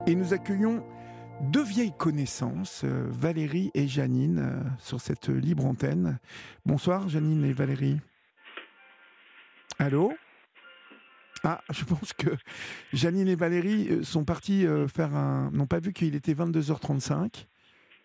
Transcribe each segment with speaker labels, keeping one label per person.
Speaker 1: Et nous accueillons deux vieilles connaissances, Valérie et Janine, sur cette libre antenne. Bonsoir Janine et Valérie. Allô ? Ah, je pense que Janine et Valérie sont partis n'ont pas vu qu'il était 22h35. Allô ?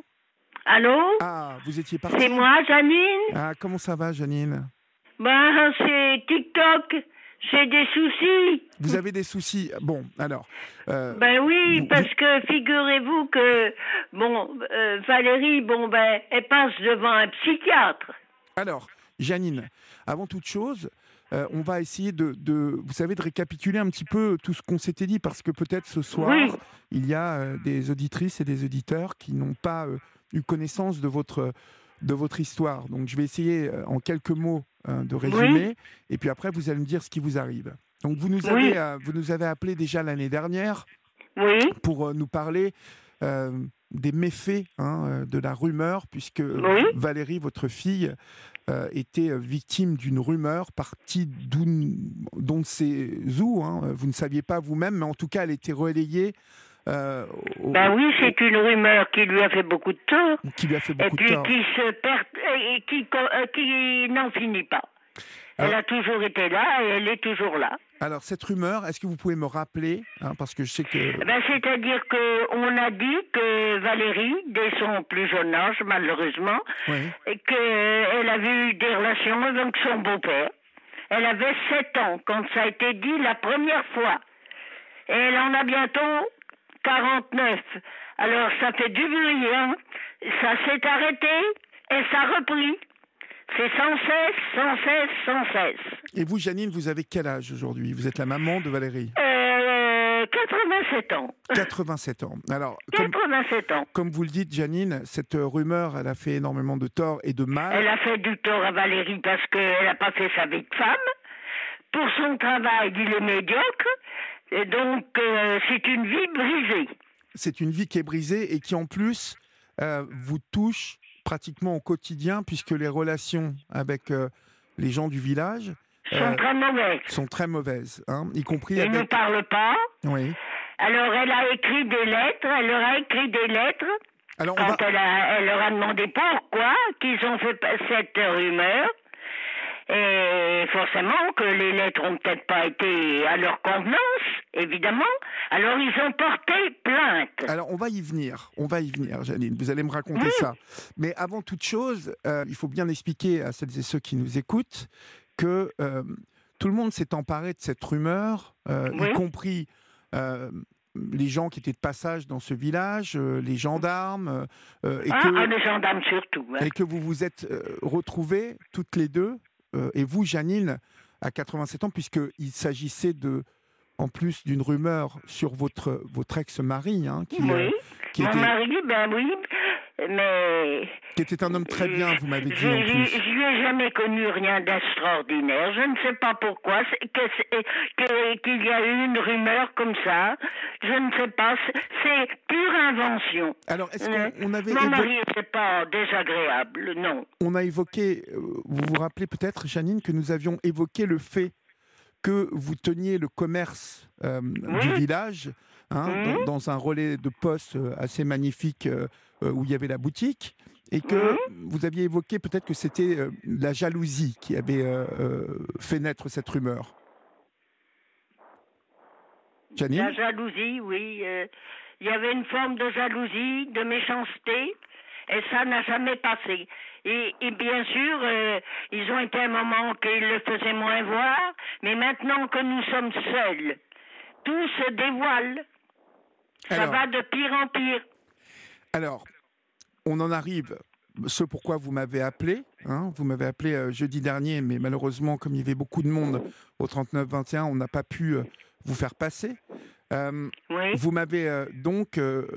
Speaker 2: Allô ?
Speaker 1: Ah, vous étiez partis ?
Speaker 2: C'est moi, Janine ?
Speaker 1: Ah, comment ça va Janine ?
Speaker 2: Ben, c'est TikTok. J'ai des soucis.
Speaker 1: Vous avez des soucis ? Bon, alors...
Speaker 2: Ben oui, parce que figurez-vous que, Valérie, elle passe devant un psychiatre.
Speaker 1: Alors, Janine, avant toute chose... on va essayer de récapituler un petit peu tout ce qu'on s'était dit, parce que peut-être ce soir,
Speaker 2: oui.
Speaker 1: Il y a des auditrices et des auditeurs qui n'ont pas eu connaissance de votre histoire. Donc, je vais essayer en quelques mots de résumer, et puis après, vous allez me dire ce qui vous arrive. Donc, vous nous avez appelé déjà l'année dernière pour nous parler des méfaits de la rumeur, puisque Valérie, votre fille, était victime d'une rumeur partie dont c'est vous ne saviez pas vous-même, mais en tout cas elle était relayée.
Speaker 2: C'est une rumeur qui lui a fait beaucoup de tort.
Speaker 1: Qui lui a fait beaucoup de tort.
Speaker 2: Qui se perd et qui n'en finit pas. Elle a toujours été là et elle est toujours là.
Speaker 1: Alors, cette rumeur, est-ce que vous pouvez me rappeler, parce que je sais que...
Speaker 2: c'est-à-dire qu'on a dit que Valérie, dès son plus jeune âge, malheureusement, qu'elle avait eu des relations avec son beau-père. Elle avait 7 ans quand ça a été dit la première fois. Et elle en a bientôt 49. Alors, ça fait du bruit, Ça s'est arrêté et ça a repris. C'est sans cesse.
Speaker 1: Et vous, Janine, vous avez quel âge aujourd'hui ? Vous êtes la maman de Valérie ?
Speaker 2: 87 ans.
Speaker 1: 87 ans. Alors,
Speaker 2: 87 ans.
Speaker 1: Comme vous le dites, Janine, cette rumeur, elle a fait énormément de tort et de mal.
Speaker 2: Elle a fait du tort à Valérie parce qu'elle n'a pas fait sa vie de femme. Pour son travail, il est médiocre. Et donc, c'est une vie brisée.
Speaker 1: C'est une vie qui est brisée et qui, en plus, vous touche pratiquement au quotidien, puisque les relations avec les gens du village
Speaker 2: sont très mauvaises.
Speaker 1: Y compris
Speaker 2: Ils ne parlent pas.
Speaker 1: Oui.
Speaker 2: Alors, elle leur a écrit des lettres.
Speaker 1: Alors,
Speaker 2: elle leur a demandé pourquoi qu'ils ont fait cette rumeur. Et forcément que les lettres n'ont peut-être pas été à leur convenance, évidemment. Alors, ils ont porté plainte.
Speaker 1: Alors, on va y venir, Janine. Vous allez me raconter ça. Mais avant toute chose, il faut bien expliquer à celles et ceux qui nous écoutent que tout le monde s'est emparé de cette rumeur, y compris les gens qui étaient de passage dans ce village, les gendarmes.
Speaker 2: Les gendarmes surtout.
Speaker 1: Et que vous vous êtes retrouvées toutes les deux, et vous, Janine, à 87 ans, puisqu'il s'agissait en plus d'une rumeur sur votre ex-mari,
Speaker 2: Mon mari, mais...
Speaker 1: Qui était un homme très bien, vous m'avez dit en plus.
Speaker 2: Je lui ai jamais connu rien d'extraordinaire. Je ne sais pas pourquoi qu'il y a eu une rumeur comme ça. Je ne sais pas. C'est pure invention.
Speaker 1: Alors, est-ce qu'on avait...
Speaker 2: Mon mari n'était pas désagréable, non.
Speaker 1: On a évoqué, vous vous rappelez peut-être, Janine, que nous avions évoqué le fait que vous teniez le commerce du village, dans un relais de poste assez magnifique où il y avait la boutique, et que vous aviez évoqué peut-être que c'était la jalousie qui avait fait naître cette rumeur. Janine ?
Speaker 2: La jalousie, oui. Il y avait une forme de jalousie, de méchanceté, et ça n'a jamais passé. Et bien sûr, ils ont été un moment qu'ils le faisaient moins voir, mais maintenant que nous sommes seuls, tout se dévoile. Ça va de pire en pire.
Speaker 1: Alors, on en arrive, ce pourquoi vous m'avez appelé. Vous m'avez appelé jeudi dernier, mais malheureusement, comme il y avait beaucoup de monde au 39-21, on n'a pas pu vous faire passer. Vous m'avez donc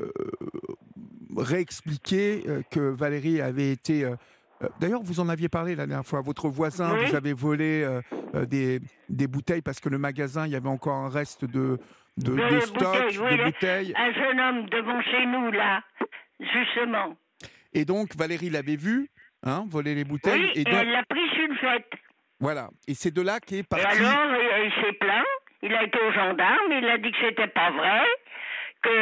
Speaker 1: réexpliqué que Valérie avait été... D'ailleurs, vous en aviez parlé la dernière fois. Votre voisin vous avait volé des bouteilles parce que le magasin, il y avait encore un reste de stock, de bouteilles.
Speaker 2: Un jeune homme devant chez nous, là, justement.
Speaker 1: Et donc, Valérie l'avait vu, voler les bouteilles.
Speaker 2: Et elle l'a pris sur une fête.
Speaker 1: Voilà. Et c'est de là qu'est parti...
Speaker 2: Et alors, il s'est plaint. Il a été au gendarme. Il a dit que c'était pas vrai. Que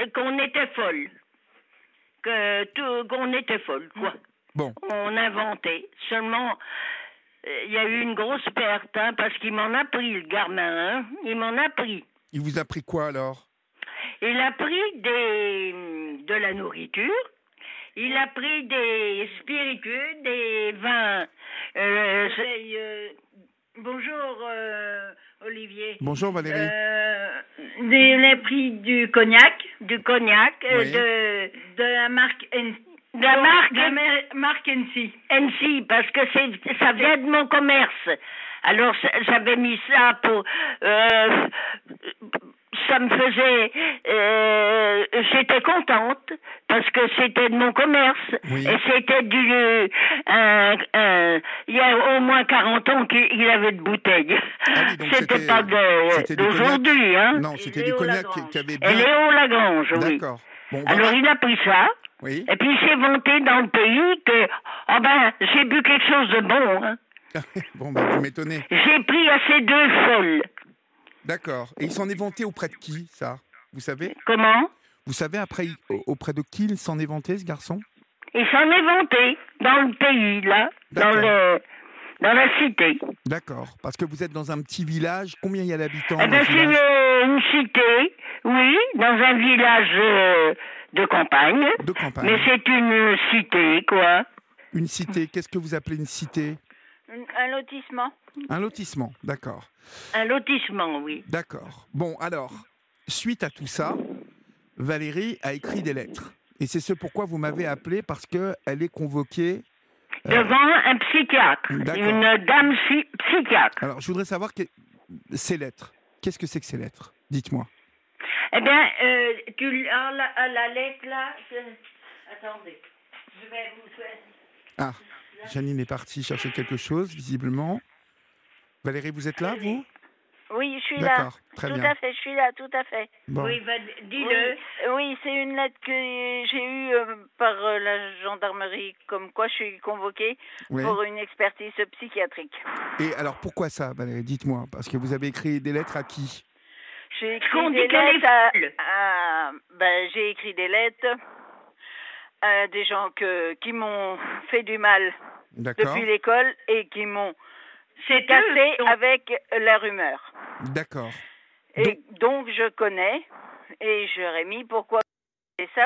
Speaker 2: qu'on était folle. Qu'on était folle, quoi.
Speaker 1: Bon.
Speaker 2: On inventait. Seulement, il y a eu une grosse perte, hein, parce qu'il m'en a pris, le gamin. Hein. Il m'en a pris.
Speaker 1: Il vous a pris quoi, alors?
Speaker 2: Il a pris de la nourriture. Il a pris des spiritueux, des vins. Bonjour, Olivier.
Speaker 1: Bonjour, Valérie.
Speaker 2: Il a pris du cognac. Du cognac,
Speaker 1: Oui.
Speaker 2: de la marque marque NC. NC, parce que ça vient de mon commerce. Alors, j'avais mis ça pour... ça me faisait... j'étais contente, parce que c'était de mon commerce.
Speaker 1: Oui.
Speaker 2: Et c'était il y a au moins 40 ans qu'il avait de bouteilles.
Speaker 1: Ah oui, donc
Speaker 2: c'était pas d'aujourd'hui, hein.
Speaker 1: Non, c'était du cognac qui avait bien...
Speaker 2: Et Léo Lagrange, oui.
Speaker 1: D'accord. Bon,
Speaker 2: alors, il a pris ça.
Speaker 1: Oui.
Speaker 2: Et puis, il s'est vanté dans le pays que... Ah ben, j'ai bu quelque chose de bon, hein.
Speaker 1: Bon, ben, vous m'étonnez.
Speaker 2: J'ai pris à ces deux folles.
Speaker 1: D'accord. Et il s'en est vanté auprès de qui, ça? Vous savez?
Speaker 2: Comment?
Speaker 1: Vous savez après auprès de qui il s'en est vanté, ce garçon?
Speaker 2: Il s'en est vanté dans le pays, là, dans la cité.
Speaker 1: D'accord. Parce que vous êtes dans un petit village. Combien il y a d'habitants?
Speaker 2: Eh bien, c'est une cité, oui, dans un village de campagne.
Speaker 1: De campagne.
Speaker 2: Mais c'est une cité, quoi.
Speaker 1: Une cité. Qu'est-ce que vous appelez une cité?
Speaker 2: Un lotissement.
Speaker 1: Un lotissement, d'accord.
Speaker 2: Un lotissement, oui.
Speaker 1: D'accord. Bon, alors, suite à tout ça, Valérie a écrit des lettres. Et c'est ce pourquoi vous m'avez appelé, parce qu'elle est convoquée...
Speaker 2: devant un psychiatre, une dame psychiatre.
Speaker 1: Alors, je voudrais savoir ces lettres. Qu'est-ce que c'est que ces lettres? Dites-moi.
Speaker 2: Eh bien, la lettre là... Attendez, je vais vous faire...
Speaker 1: Ah, Janine est partie chercher quelque chose, visiblement. Valérie, vous êtes là, vous?
Speaker 3: Oui, je suis là.
Speaker 1: D'accord, très
Speaker 3: tout
Speaker 1: bien.
Speaker 3: à fait, je suis là, tout à fait.
Speaker 1: Bon.
Speaker 2: Oui, dis-le.
Speaker 3: Oui, c'est une lettre que j'ai eue par la gendarmerie, comme quoi je suis convoquée pour une expertise psychiatrique.
Speaker 1: Et alors, pourquoi ça, Valérie? Dites-moi, parce que vous avez écrit des lettres à qui?
Speaker 3: J'ai écrit des lettres j'ai écrit des lettres à des gens qui m'ont fait du mal depuis l'école et qui m'ont cassé avec la rumeur.
Speaker 1: D'accord.
Speaker 3: Et donc je connais et je leur ai mis pourquoi c'est ça,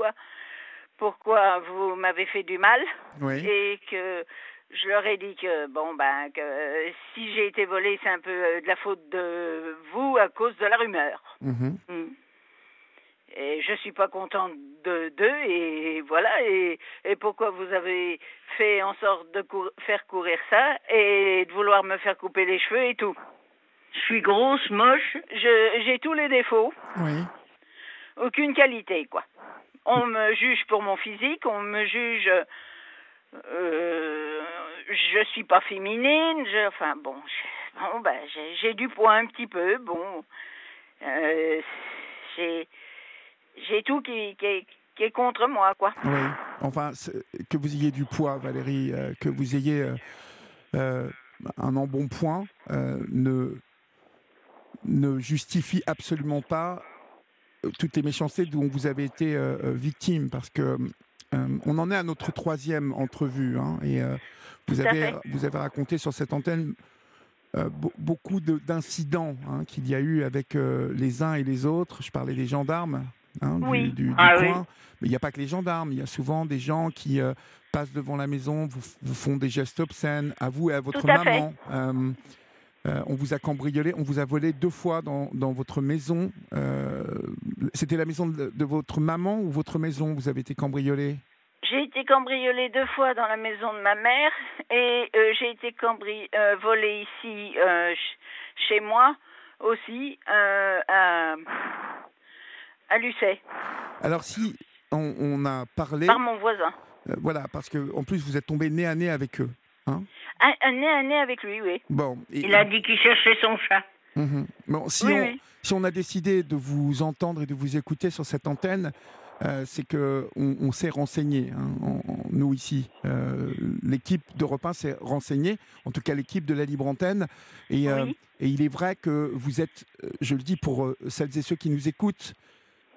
Speaker 3: pourquoi vous m'avez fait du mal, et que je leur ai dit que que si j'ai été volée, c'est un peu de la faute de vous à cause de la rumeur. Et je suis pas contente d'eux, et voilà, et pourquoi vous avez fait en sorte de faire courir ça et de vouloir me faire couper les cheveux et tout.
Speaker 2: Je suis grosse, moche.
Speaker 3: J'ai tous les défauts.
Speaker 1: Oui.
Speaker 3: Aucune qualité, quoi. On me juge pour mon physique, on me juge... je suis pas féminine, j'ai du poids un petit peu, j'ai tout qui est contre moi, quoi.
Speaker 1: Oui, enfin, que vous ayez du poids, Valérie, que vous ayez un embonpoint, ne justifie absolument pas toutes les méchancetés dont vous avez été victime, parce que on en est à notre 3e entrevue, hein, et vous avez raconté sur cette antenne beaucoup d'incidents qu'il y a eu avec les uns et les autres. Je parlais des gendarmes du coin, mais il n'y a pas que les gendarmes, il y a souvent des gens qui passent devant la maison, vous font des gestes obscènes, à vous et à votre maman. On vous a cambriolé, on vous a volé 2 fois dans votre maison. C'était la maison de votre maman ou votre maison? Vous avez été cambriolé?
Speaker 3: J'ai été cambriolée 2 fois dans la maison de ma mère, et j'ai été volée ici chez moi aussi à Lucé.
Speaker 1: Alors si on a parlé...
Speaker 3: Par mon voisin.
Speaker 1: Voilà, parce qu'en plus vous êtes tombé nez à nez avec eux. Hein?
Speaker 3: Nez à nez avec lui, oui.
Speaker 1: Bon,
Speaker 2: il a dit qu'il cherchait son chat.
Speaker 1: Bon, si on a décidé de vous entendre et de vous écouter sur cette antenne, c'est qu'on s'est renseigné. Nous ici, l'équipe d'Europe 1 s'est renseignée, en tout cas l'équipe de la Libre Antenne. Et il est vrai que vous êtes, je le dis pour celles et ceux qui nous écoutent,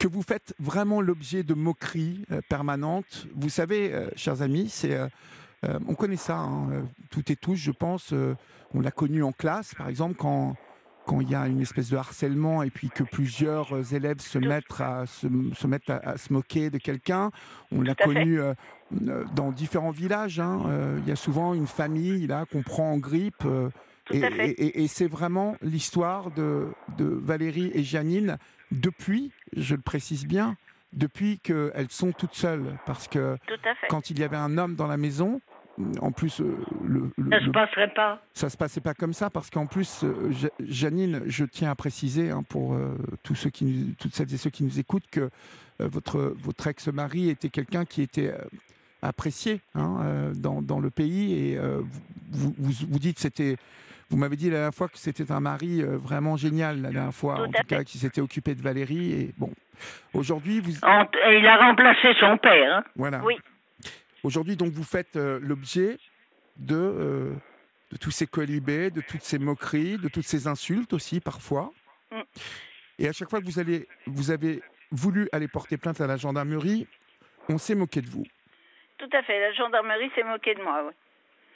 Speaker 1: que vous faites vraiment l'objet de moqueries permanentes. Vous savez, chers amis, on connaît ça, hein, toutes et tous, je pense. On l'a connu en classe, par exemple, quand il y a une espèce de harcèlement et puis que plusieurs élèves se mettent à se moquer de quelqu'un. On l'a connu dans différents villages. Hein. Il y a souvent une famille là qu'on prend en grippe. Et c'est vraiment l'histoire de Valérie et Janine depuis, je le précise bien, depuis qu'elles sont toutes seules. Parce que quand il y avait un homme dans la maison, en plus, ça
Speaker 2: se passerait pas. Ça
Speaker 1: se passait pas comme ça, parce qu'en plus, Janine, je tiens à préciser pour toutes celles et ceux qui nous écoutent que votre ex-mari était quelqu'un qui était apprécié dans le pays, et vous dites vous m'avez dit la dernière fois que c'était un mari vraiment génial, la dernière fois, en tout cas, qui s'était occupé de Valérie. Et bon, aujourd'hui,
Speaker 2: il a remplacé son père. Hein.
Speaker 1: Voilà.
Speaker 3: Oui.
Speaker 1: Aujourd'hui, donc, vous faites l'objet de tous ces colibés, de toutes ces moqueries, de toutes ces insultes aussi, parfois. Et à chaque fois que vous avez voulu aller porter plainte à la gendarmerie, on s'est moqué de vous.
Speaker 3: Tout à fait, la gendarmerie s'est moquée de moi, oui.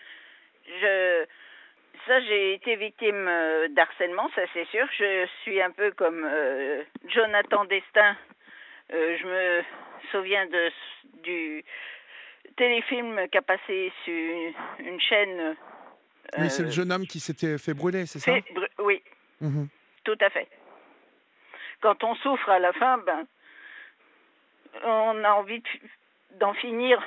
Speaker 3: J'ai été victime d'harcèlement, ça c'est sûr. Je suis un peu comme Jonathan Destin. Je me souviens du téléfilm qu'a passé sur une chaîne.
Speaker 1: Oui, c'est le jeune homme qui s'était fait brûler, c'est ça ?
Speaker 3: Oui, tout à fait. Quand on souffre à la fin, on a envie d'en finir.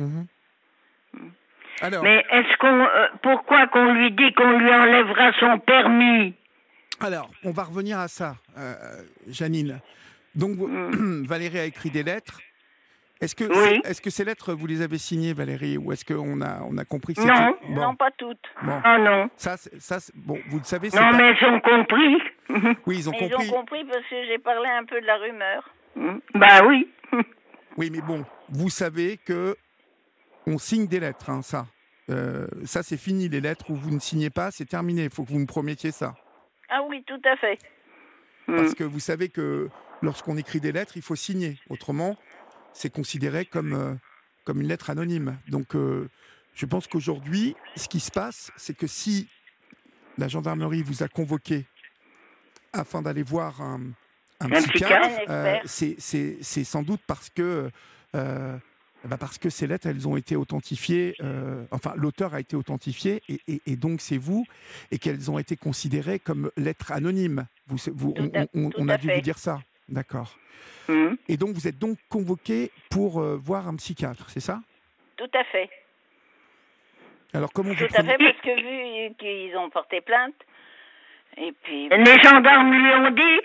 Speaker 1: Alors,
Speaker 2: mais pourquoi qu'on lui dit qu'on lui enlèvera son permis ?
Speaker 1: Alors, on va revenir à ça, Janine. Donc, Valérie a écrit des lettres. Est-ce que ces lettres, vous les avez signées, Valérie, ou est-ce qu'on a compris que c'était...
Speaker 3: Non, pas toutes.
Speaker 1: Bon.
Speaker 2: Ah non.
Speaker 1: Ça, bon, vous le savez,
Speaker 2: c'est mais ils ont compris.
Speaker 1: Oui, ils ont compris.
Speaker 3: Ils ont compris parce que j'ai parlé un peu de la rumeur.
Speaker 2: Bah oui.
Speaker 1: Oui, mais bon, vous savez que on signe des lettres, hein, ça. Ça, c'est fini, les lettres où vous ne signez pas, c'est terminé. Il faut que vous me promettiez ça.
Speaker 3: Ah oui, tout à fait.
Speaker 1: Parce que vous savez que lorsqu'on écrit des lettres, il faut signer. Autrement, c'est considéré comme une lettre anonyme. Donc, je pense qu'aujourd'hui, ce qui se passe, c'est que si la gendarmerie vous a convoqué afin d'aller voir un psychiatre, c'est sans doute parce que ces lettres, elles ont été authentifiées, l'auteur a été authentifié, et donc c'est vous, et qu'elles ont été considérées comme lettres anonymes. On a dû vous dire ça, d'accord. Et donc vous êtes donc convoqué pour voir un psychiatre, c'est ça ?
Speaker 3: Tout à fait.
Speaker 1: Alors comment vous
Speaker 3: Tout à fait, parce que vu qu'ils ont porté plainte, et puis...
Speaker 2: Les gendarmes lui ont dit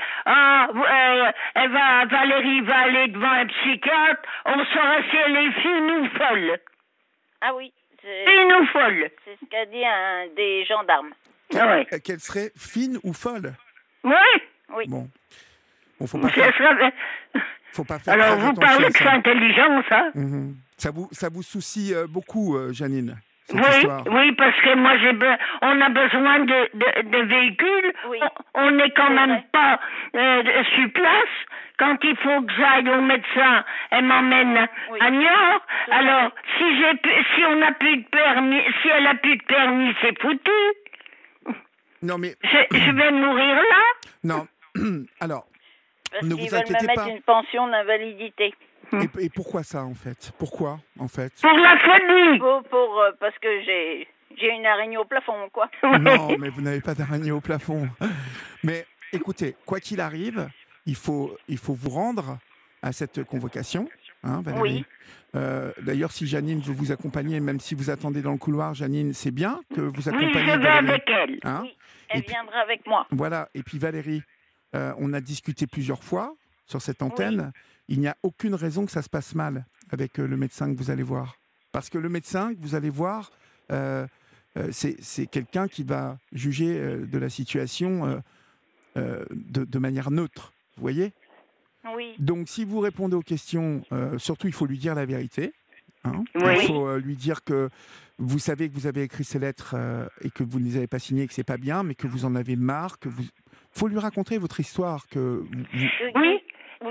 Speaker 2: Valérie va aller devant un psychiatre, on saura si elle est fine ou folle.
Speaker 3: Ah oui.
Speaker 2: Fine ou folle.
Speaker 3: C'est ce qu'a dit un des gendarmes.
Speaker 1: Qu'elle serait fine ou folle ?
Speaker 3: Oui.
Speaker 1: Bon, faut pas faire... Faut pas faire
Speaker 2: alors vous parlez de sa intelligence, hein ?
Speaker 1: Ça vous soucie beaucoup, Janine ?
Speaker 2: Oui, parce que moi on a besoin de véhicules.
Speaker 3: Oui.
Speaker 2: On n'est quand même pas sur place. Quand il faut que j'aille au médecin, elle m'emmène à Niort. Alors, si on a plus de permis, si elle a plus de permis, c'est foutu.
Speaker 1: Non mais
Speaker 2: je vais mourir là.
Speaker 1: Non. Alors,
Speaker 3: parce
Speaker 1: ne
Speaker 3: qu'ils
Speaker 1: vous
Speaker 3: veulent
Speaker 1: inquiétez
Speaker 3: me mettre
Speaker 1: pas.
Speaker 3: une pension d'invalidité.
Speaker 1: Et pourquoi ça, en fait ? Pourquoi, en fait ?
Speaker 2: Pour la folie.
Speaker 3: Parce que j'ai une araignée au plafond, quoi.
Speaker 1: Non, mais vous n'avez pas d'araignée au plafond. Mais écoutez, quoi qu'il arrive, il faut vous rendre à cette convocation, hein, Valérie.
Speaker 3: Oui.
Speaker 1: D'ailleurs, si Janine veut vous accompagner, même si vous attendez dans le couloir, Janine, c'est bien que vous accompagniez
Speaker 2: Valérie. Oui, je vais avec elle.
Speaker 1: Hein,
Speaker 3: oui, elle viendra avec moi.
Speaker 1: Voilà, et puis Valérie, on a discuté plusieurs fois sur cette antenne. Oui. Il n'y a aucune raison que ça se passe mal avec le médecin que vous allez voir. Parce que le médecin que vous allez voir, c'est quelqu'un qui va juger de la situation de manière neutre. Vous voyez ?
Speaker 3: Oui.
Speaker 1: Donc, si vous répondez aux questions, surtout, il faut lui dire la vérité. Hein.
Speaker 2: Oui.
Speaker 1: Il faut lui dire que vous savez que vous avez écrit ces lettres et que vous ne les avez pas signées, que c'est pas bien, mais que vous en avez marre. Il faut lui raconter votre histoire.
Speaker 2: Oui. Oui,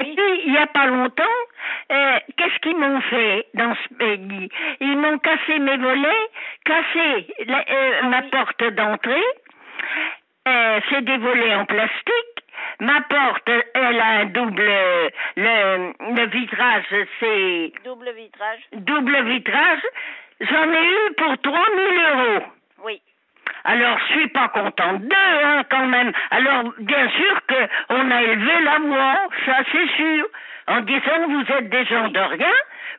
Speaker 2: il n'y a pas longtemps, qu'est-ce qu'ils m'ont fait dans ce pays? Ils m'ont cassé mes volets, cassé ma porte d'entrée. C'est des volets en plastique. Ma porte, elle a un double... Le vitrage, c'est...
Speaker 3: Double vitrage.
Speaker 2: Double vitrage. J'en ai eu pour 3 000 €.
Speaker 3: Oui.
Speaker 2: Alors, je suis pas contente d'eux, hein, quand même. Alors, bien sûr qu'on a élevé la voix, ça c'est sûr. En disant, vous êtes des gens de rien,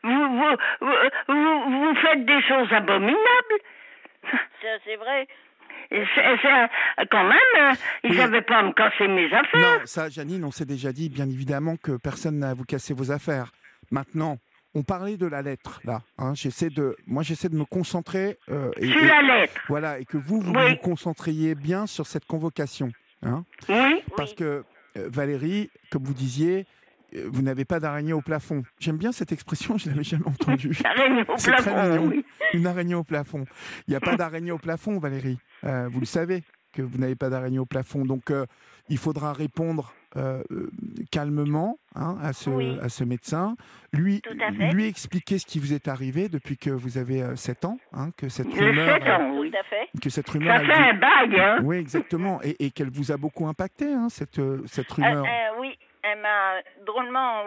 Speaker 2: vous faites des choses abominables.
Speaker 3: Ça, c'est vrai.
Speaker 2: Quand même, ils n'avaient pas à me casser mes affaires.
Speaker 1: Non, ça, Janine, on s'est déjà dit, bien évidemment, que personne n'a à vous casser vos affaires. Maintenant, on parlait de la lettre, là. Hein, j'essaie de me concentrer...
Speaker 2: sur la lettre.
Speaker 1: Voilà, et que vous vous concentriez bien sur cette convocation. Hein,
Speaker 2: oui.
Speaker 1: Parce que, Valérie, comme vous disiez, vous n'avez pas d'araignée au plafond. J'aime bien cette expression, je ne l'avais jamais entendue.
Speaker 2: Araignée au
Speaker 1: C'est
Speaker 2: plafond,
Speaker 1: très mignon.
Speaker 2: oui.
Speaker 1: Une araignée au plafond. Il n'y a pas d'araignée au plafond, Valérie. Vous le savez que vous n'avez pas d'araignée au plafond. Donc, il faudra répondre calmement, hein, à ce médecin. Lui expliquer ce qui vous est arrivé depuis que vous avez 7 ans. Hein, que cette rumeur...
Speaker 2: 7 ans, oui.
Speaker 3: Tout à fait.
Speaker 1: Que cette rumeur...
Speaker 2: Ça fait un bail, hein.
Speaker 1: Oui, exactement. Et qu'elle vous a beaucoup impacté, hein, cette rumeur.
Speaker 3: Oui, elle m'a drôlement,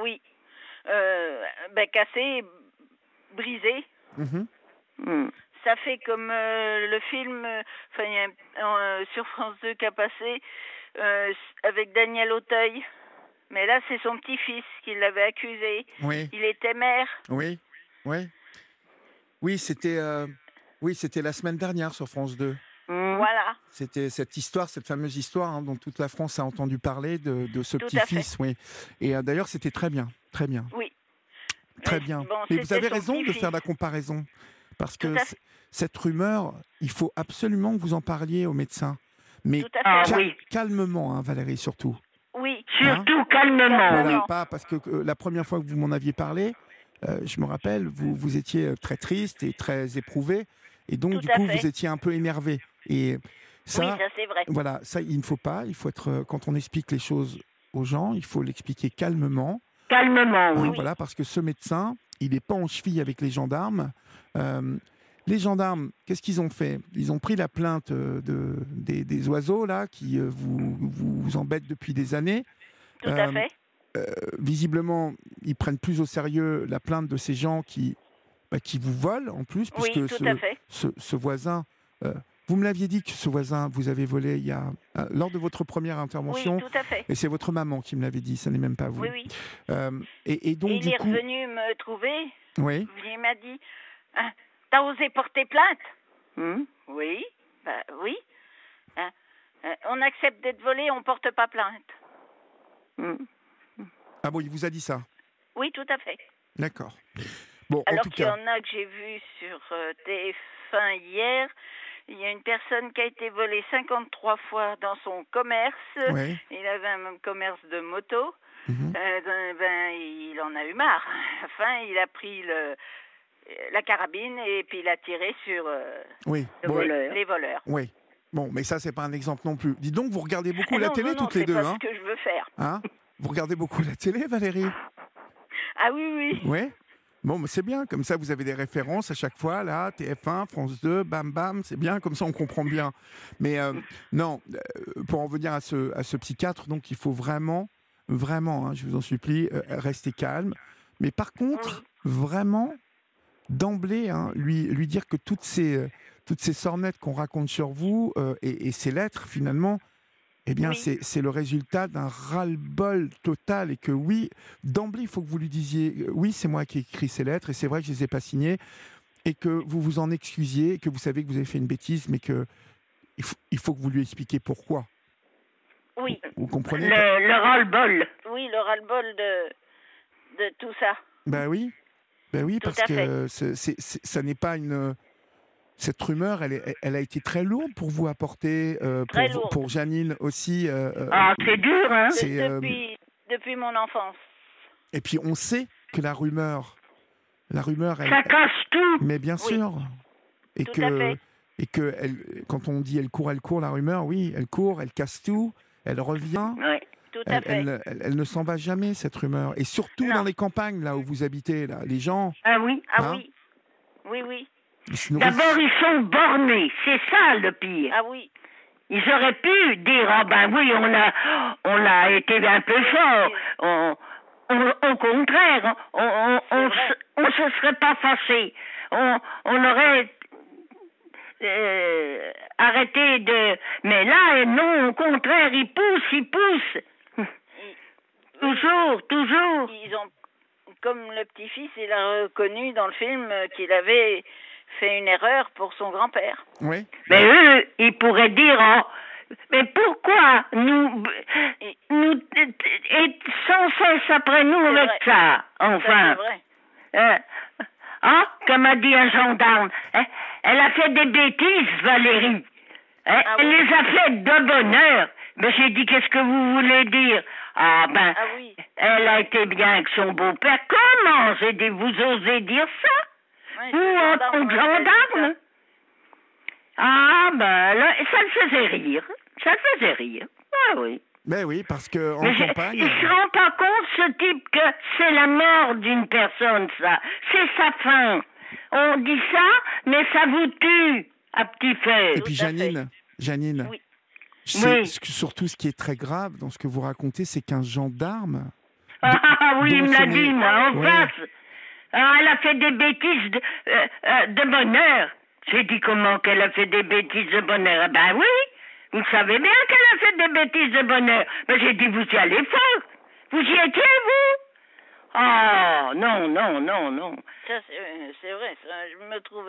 Speaker 3: cassé, brisé. Ça fait comme le film sur France 2 qui a passé avec Daniel Auteuil. Mais là, c'est son petit-fils qui l'avait accusé.
Speaker 1: Oui.
Speaker 3: Il était maire.
Speaker 1: Oui. Oui, c'était la semaine dernière sur France 2.
Speaker 3: Voilà.
Speaker 1: C'était cette fameuse histoire, hein, dont toute la France a entendu parler de ce petit-fils. Oui. Et d'ailleurs, c'était très bien.
Speaker 3: Oui.
Speaker 1: Très bien.
Speaker 3: Bon,
Speaker 1: mais vous avez raison de faire la comparaison. Parce que cette rumeur, il faut absolument que vous en parliez aux médecins. Mais calmement, hein, Valérie, surtout.
Speaker 3: Oui,
Speaker 2: surtout calmement.
Speaker 1: Voilà, pas parce que la première fois que vous m'en aviez parlé, je me rappelle, vous étiez très triste et très éprouvé. Et donc, du coup, vous étiez un peu énervé. Et ça,
Speaker 3: c'est vrai.
Speaker 1: Voilà, ça, il ne faut pas. Il faut être, quand on explique les choses aux gens, il faut l'expliquer calmement.
Speaker 2: Calmement, oui.
Speaker 1: Voilà, parce que ce médecin, il n'est pas en cheville avec les gendarmes. Les gendarmes, qu'est-ce qu'ils ont fait? Ils ont pris la plainte des oiseaux là qui vous embêtent depuis des années.
Speaker 3: Tout à fait.
Speaker 1: Visiblement, ils prennent plus au sérieux la plainte de ces gens qui vous volent en plus, puisque ce voisin. Vous me l'aviez dit que ce voisin vous avez volé lors de votre première intervention.
Speaker 3: Oui, tout à fait.
Speaker 1: Et c'est votre maman qui me l'avait dit, ça n'est même pas vous.
Speaker 3: Oui.
Speaker 1: Et donc,
Speaker 3: il est revenu me trouver.
Speaker 1: Oui.
Speaker 3: Il m'a dit, t'as osé porter plainte? Oui. Oui. On accepte d'être volé, on porte pas plainte.
Speaker 1: Ah bon, il vous a dit ça?
Speaker 3: Oui, tout à fait.
Speaker 1: D'accord. Bon,
Speaker 3: alors
Speaker 1: en tout
Speaker 3: qu'il y
Speaker 1: cas...
Speaker 3: en a que j'ai vu sur TF1 hier, il y a une personne qui a été volée 53 fois dans son commerce.
Speaker 1: Oui.
Speaker 3: Il avait un commerce de moto. Il en a eu marre. Enfin, il a pris la carabine et puis il a tiré sur les voleurs.
Speaker 1: Oui. Bon, mais ça, c'est pas un exemple non plus. Dis donc, vous regardez beaucoup la télé toutes les deux,
Speaker 3: hein? C'est pas ce que je veux faire.
Speaker 1: Hein? Vous regardez beaucoup la télé, Valérie?
Speaker 3: Ah oui.
Speaker 1: Oui. Bon, mais c'est bien. Comme ça, vous avez des références à chaque fois. Là, TF1, France 2, bam, bam. C'est bien. Comme ça, on comprend bien. Mais non, pour en venir à ce psychiatre, donc, il faut vraiment, hein, je vous en supplie, rester calme. Mais par contre, vraiment, d'emblée, hein, lui dire que toutes ces sornettes qu'on raconte sur vous et ces lettres, finalement, eh bien, c'est le résultat d'un ras-le-bol total. Et que oui, d'emblée, il faut que vous lui disiez oui, c'est moi qui ai écrit ces lettres et c'est vrai que je ne les ai pas signées. Et que vous vous en excusiez, que vous savez que vous avez fait une bêtise, mais qu'il faut que vous lui expliquiez pourquoi.
Speaker 3: Oui.
Speaker 1: Vous comprenez?
Speaker 2: Le ras-le-bol.
Speaker 3: Oui, le ras-le-bol de tout ça.
Speaker 1: Ben oui,
Speaker 3: tout
Speaker 1: parce que ça n'est pas une... Cette rumeur, elle a été très lourde pour vous à porter, pour Janine aussi.
Speaker 2: C'est dur, hein?
Speaker 3: Depuis mon enfance.
Speaker 1: Et puis on sait que la rumeur,
Speaker 2: ça casse tout.
Speaker 1: Mais bien sûr. Et
Speaker 3: tout à fait.
Speaker 1: Et que quand on dit elle court, la rumeur, oui, elle court, elle casse tout, elle revient.
Speaker 2: Oui.
Speaker 3: tout à fait.
Speaker 1: Elle ne s'en va jamais, cette rumeur. Et surtout dans les campagnes, là où vous habitez, là, les gens...
Speaker 2: Ah oui,
Speaker 3: Oui.
Speaker 2: D'abord, ils sont bornés, c'est ça le pire.
Speaker 3: Ah oui.
Speaker 2: Ils auraient pu dire, ah ben oui, on a été un peu fort. Au contraire, on se serait pas fâché. On aurait arrêté de... Mais là, non, au contraire, ils poussent. Toujours.
Speaker 3: Ils ont, comme le petit-fils, il a reconnu dans le film qu'il avait fait une erreur pour son grand-père.
Speaker 1: Oui.
Speaker 2: Mais eux, ils pourraient dire, mais pourquoi nous et sans cesse après nous avec ça, enfin.
Speaker 3: C'est vrai.
Speaker 2: Comme a dit un gendarme, elle a fait des bêtises, Valérie. Elle les a faites de bonne heure. Mais j'ai dit, qu'est-ce que vous voulez dire?
Speaker 3: Oui.
Speaker 2: Elle a été bien avec son beau-père. Comment? J'ai dit, vous osez dire ça? Vous, en tant que gendarme? Là, ça le faisait rire. Ah oui.
Speaker 1: Ben oui, parce que en campagne...
Speaker 2: Il se rend pas compte, ce type, que c'est la mort d'une personne, ça. C'est sa fin. On dit ça, mais ça vous tue, à petit feu.
Speaker 1: Et puis Janine,
Speaker 3: oui.
Speaker 1: Surtout ce qui est très grave dans ce que vous racontez, c'est qu'un gendarme...
Speaker 2: Oui, il me l'a dit, moi, en face. Elle a fait des bêtises de bonheur. J'ai dit, comment qu'elle a fait des bêtises de bonheur? Ben oui, vous savez bien qu'elle a fait des bêtises de bonheur. Mais j'ai dit, vous y allez fort. Vous y étiez, vous? Oh, non.
Speaker 3: Ça, c'est vrai, ça, je me trouvais...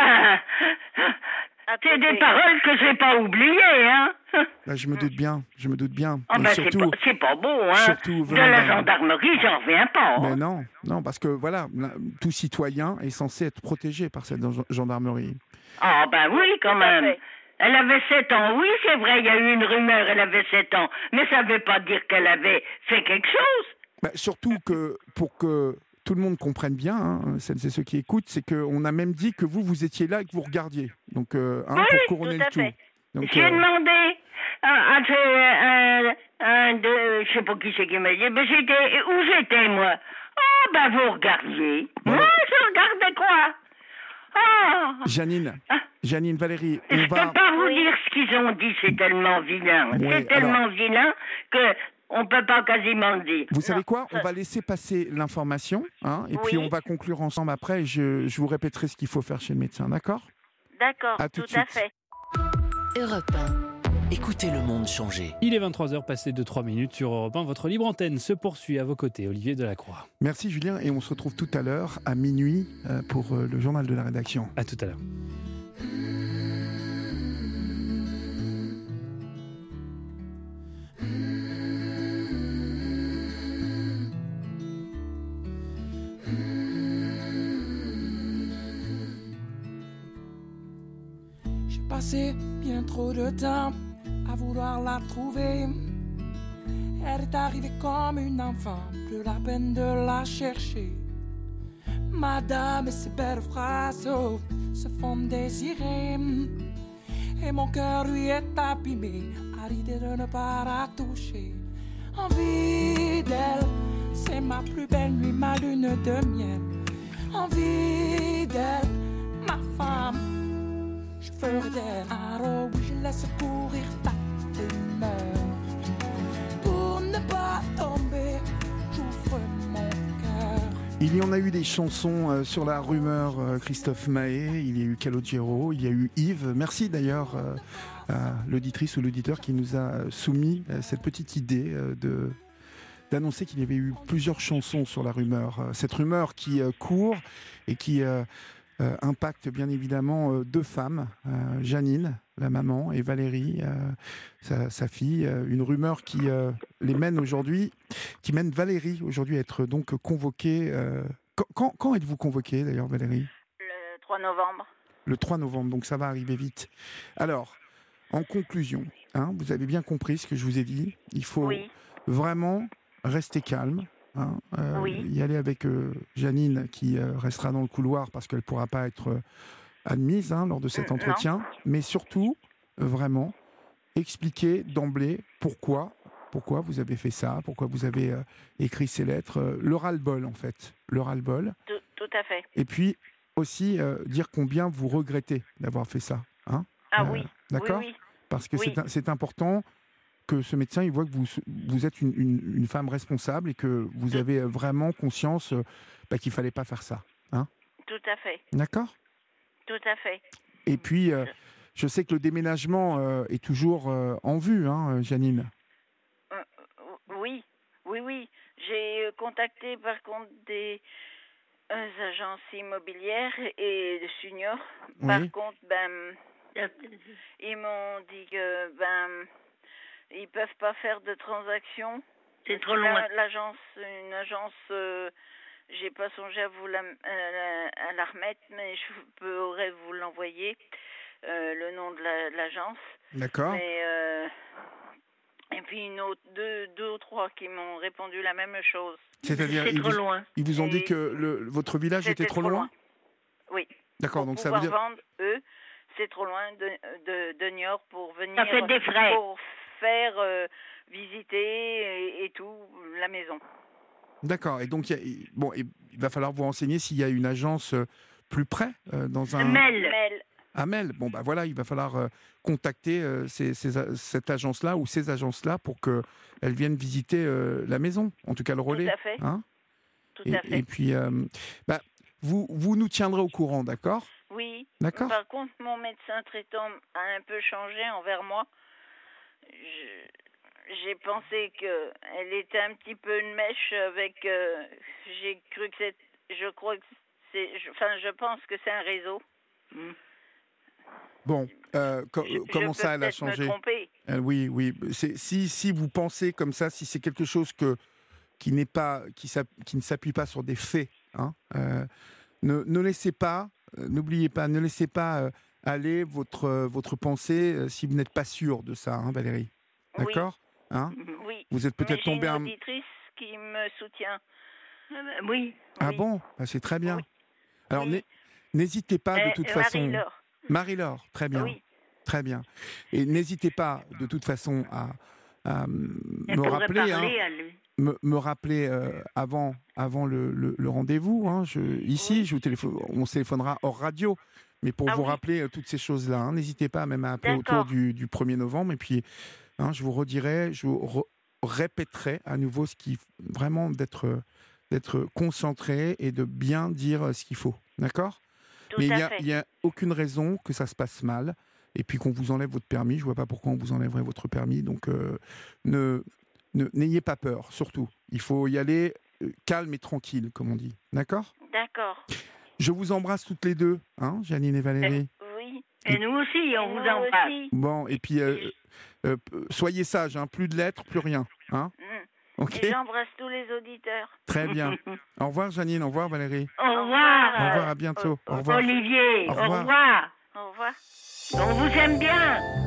Speaker 2: c'est des paroles que j'ai pas oubliées, hein.
Speaker 1: Là, je me doute bien.
Speaker 2: Surtout, c'est pas beau, hein.
Speaker 1: Surtout
Speaker 2: de la gendarmerie, j'en reviens pas.
Speaker 1: Mais non, parce que voilà, tout citoyen est censé être protégé par cette gendarmerie.
Speaker 2: Oui, quand même. Elle avait 7 ans, oui, c'est vrai, il y a eu une rumeur, elle avait 7 ans. Mais ça veut pas dire qu'elle avait fait quelque chose.
Speaker 1: Surtout que, pour que tout le monde comprenne bien, c'est ceux qui écoutent, c'est qu'on a même dit que vous étiez là et que vous regardiez. Donc, pour couronner le tout. Donc,
Speaker 2: j'ai demandé je sais pas qui c'est qui m'a dit, mais où j'étais, moi? Vous regardiez. Moi, je regardais quoi?
Speaker 1: Janine, Valérie,
Speaker 2: je peux pas vous dire ce qu'ils ont dit, c'est tellement vilain. C'est tellement vilain que on peut pas quasiment le dire.
Speaker 1: Vous savez quoi? On va laisser passer l'information, et puis on va conclure ensemble après. Je vous répéterai ce qu'il faut faire chez le médecin, d'accord?
Speaker 3: D'accord, tout à fait.
Speaker 4: Europe 1. Écoutez le monde changer.
Speaker 5: Il est 23h, passé de 3 minutes sur Europe 1. Votre libre antenne se poursuit à vos côtés, Olivier Delacroix.
Speaker 1: Merci Julien, et on se retrouve tout à l'heure à minuit pour le journal de la rédaction.
Speaker 5: À tout à l'heure.
Speaker 6: J'ai passé bien trop de temps à vouloir la trouver. Elle est arrivée comme une enfant, plus la peine de la chercher. Madame et ses belles phrases se font désirer. Et mon cœur lui est abîmé à l'idée de ne pas la toucher. Envie d'elle, c'est ma plus belle nuit, ma lune de miel. Envie d'elle, ma femme, je ferai d'elle un robe où je laisse courir ta humeur. Pour ne pas tomber, j'ouvre mon cœur.
Speaker 1: Il y en a eu des chansons sur la rumeur, Christophe Mahé, il y a eu Calogero, il y a eu Yves. Merci d'ailleurs à l'auditrice ou l'auditeur qui nous a soumis cette petite idée d'annoncer qu'il y avait eu plusieurs chansons sur la rumeur. Cette rumeur qui court et qui impacte bien évidemment deux femmes, Janine, la maman, et Valérie, sa fille. Une rumeur qui les mène aujourd'hui, qui mène Valérie aujourd'hui à être donc convoquée. Quand êtes-vous convoquée d'ailleurs, Valérie?
Speaker 3: Le 3 novembre.
Speaker 1: Le 3 novembre, donc ça va arriver vite. Alors, en conclusion, vous avez bien compris ce que je vous ai dit. Il faut vraiment rester calme. Y aller avec Janine qui restera dans le couloir parce qu'elle ne pourra pas être admise lors de cet entretien, mais surtout vraiment expliquer d'emblée pourquoi Pourquoi vous avez fait ça? Pourquoi vous avez écrit ces lettres? Le ras-le-bol, en fait. Le ras-le-bol.
Speaker 3: Tout à fait.
Speaker 1: Et puis aussi dire combien vous regrettez d'avoir fait ça. Hein,
Speaker 3: oui.
Speaker 1: D'accord.
Speaker 3: Oui.
Speaker 1: Parce que c'est important que ce médecin il voit que vous êtes une femme responsable et que vous avez vraiment conscience qu'il ne fallait pas faire ça. Hein.
Speaker 3: Tout à fait.
Speaker 1: D'accord.
Speaker 3: Tout à fait.
Speaker 1: Et puis, je sais que le déménagement est toujours en vue, hein, Janine.
Speaker 3: Oui. J'ai contacté par contre des agences immobilières et de Sunior.
Speaker 1: Oui.
Speaker 3: Par contre, ils m'ont dit que ils peuvent pas faire de transactions.
Speaker 2: C'est trop loin.
Speaker 3: Une agence, j'ai pas songé à vous la remettre, mais je pourrais vous l'envoyer, le nom de l'agence.
Speaker 1: D'accord.
Speaker 3: Mais et puis deux ou trois qui m'ont répondu la même chose.
Speaker 1: C'est-à-dire,
Speaker 2: c'est trop loin.
Speaker 1: Ils vous ont dit que votre village était trop loin.
Speaker 3: Oui.
Speaker 1: D'accord, donc ça veut dire.
Speaker 3: Vendre, eux, c'est trop loin de Niort pour venir.
Speaker 2: Ça fait des frais.
Speaker 3: Pour faire visiter et tout la maison.
Speaker 1: D'accord, et donc il va falloir vous renseigner s'il y a une agence plus près dans un.
Speaker 2: Mel.
Speaker 1: À Mel. Bon, voilà, il va falloir contacter cette agence-là ou ces agences-là pour qu'elles viennent visiter la maison, en tout cas le relais.
Speaker 3: Tout à fait.
Speaker 1: Hein,
Speaker 3: tout à fait.
Speaker 1: Et puis, vous nous tiendrez au courant, d'accord?
Speaker 3: Oui.
Speaker 1: D'accord.
Speaker 3: Par contre, mon médecin traitant a un peu changé envers moi. J'ai pensé qu'elle était un petit peu une mèche avec. J'ai cru que c'est. Je crois que c'est. Je pense que c'est un réseau.
Speaker 1: Bon, comment ça, elle a changé?
Speaker 3: Me tromper.
Speaker 1: Oui. Si vous pensez comme ça, si c'est quelque chose qui ne s'appuie pas sur des faits, hein, ne laissez pas, n'oubliez pas, ne laissez pas aller votre pensée si vous n'êtes pas sûr de ça, hein, Valérie. D'accord? Hein?
Speaker 3: Oui.
Speaker 1: Vous êtes peut-être tombé
Speaker 3: une auditrice qui me soutient.
Speaker 2: Oui.
Speaker 1: Ah bon? C'est très bien.
Speaker 3: Oui.
Speaker 1: Alors, n'hésitez pas de toute façon.
Speaker 3: Marie-Laure.
Speaker 1: Marie-Laure, très bien.
Speaker 3: Oui.
Speaker 1: Très bien. Et n'hésitez pas de toute façon à me rappeler.
Speaker 2: À lui.
Speaker 1: Me rappeler avant le rendez-vous. Hein. Ici, on se téléphonera hors radio. Mais pour vous rappeler toutes ces choses-là, hein, n'hésitez pas même à appeler autour du 1er novembre. Et puis, je vous redirai, je vous répéterai à nouveau ce qui vraiment d'être concentré et de bien dire ce qu'il faut. D'accord? Mais il n'y a aucune raison que ça se passe mal et puis qu'on vous enlève votre permis. Je ne vois pas pourquoi on vous enlèverait votre permis. Donc, n'ayez pas peur, surtout. Il faut y aller calme et tranquille, comme on dit. D'accord?
Speaker 3: D'accord.
Speaker 1: Je vous embrasse toutes les deux, hein, Janine et Valérie.
Speaker 3: Oui.
Speaker 2: Et nous aussi, on vous embrasse.
Speaker 1: Bon, et puis, soyez sages, hein, plus de lettres, plus rien. Hein? Okay.
Speaker 3: Et j'embrasse tous les auditeurs.
Speaker 1: Très bien. Au revoir, Janine. Au revoir, Valérie.
Speaker 2: Au revoir.
Speaker 1: Au revoir, à bientôt. Au revoir.
Speaker 2: Olivier,
Speaker 1: Au revoir.
Speaker 2: Au revoir.
Speaker 3: Au revoir.
Speaker 2: On vous aime bien.